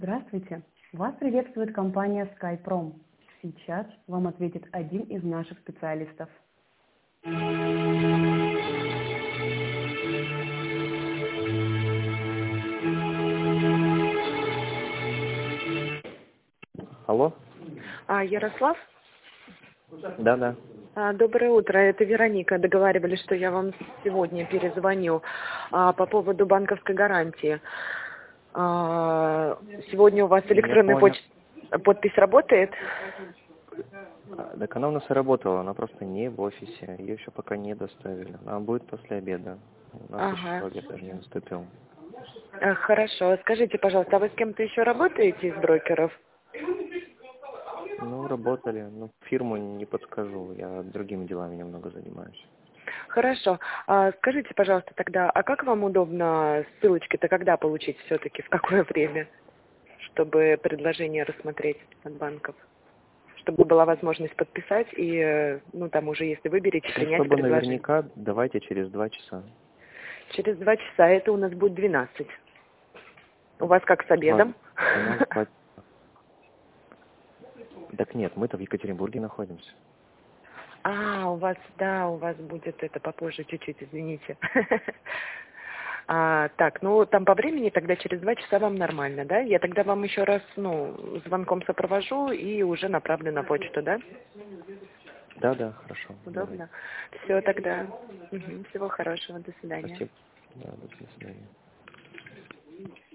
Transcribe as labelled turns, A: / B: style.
A: Здравствуйте! Вас приветствует компания SkyProm. Сейчас вам ответит один из наших специалистов.
B: Алло?
C: Ярослав?
B: Да.
C: Доброе утро, это Вероника. Договаривались, что я вам сегодня перезвоню по поводу банковской гарантии. Сегодня у вас
B: Я
C: электронная
B: понял.
C: подпись работает?
B: Так она у нас и работала, она просто не в офисе. Ее еще пока не доставили. Она будет после обеда. У нас еще обед даже не наступил.
C: Хорошо. Скажите, пожалуйста, а вы с кем-то еще работаете из брокеров?
B: Ну, работали. Ну, фирму не подскажу. Я другими делами немного занимаюсь.
C: Хорошо. Скажите, пожалуйста, тогда, а как вам удобно ссылочки-то когда получить все-таки, в какое время, чтобы предложение рассмотреть от банков? Чтобы была возможность подписать и, там уже, если выберете,
B: Ну,
C: принять
B: чтобы
C: предложение.
B: наверняка, давайте через 2 часа.
C: Через 2 часа, это у нас будет 12. У вас как с обедом?
B: У нас 2... Так нет, мы-то в Екатеринбурге находимся.
C: У вас будет это попозже чуть-чуть, извините. Так, там по времени тогда через 2 часа вам нормально, да? Я тогда вам еще раз, звонком сопровожу и уже направлю на почту, да?
B: Да, хорошо.
C: Удобно? Все тогда. Всего хорошего, до свидания.
B: Спасибо. Да, до свидания.